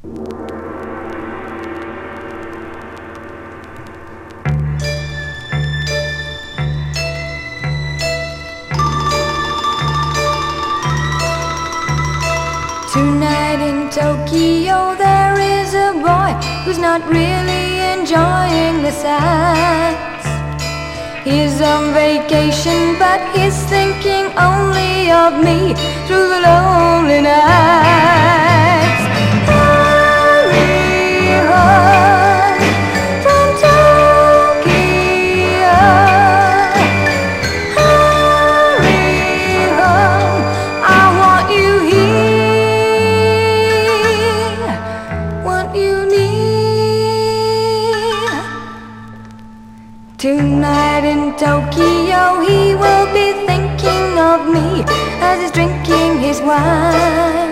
Tonight in Tokyo there is a boy who's not really enjoying the sights. He's on vacation but he's thinking only of me through the lonely nights. Hurry home from Tokyo. Hurry home, I want you here, want you near. Tonight in Tokyo he will be thinking of me as he's drinking his wine.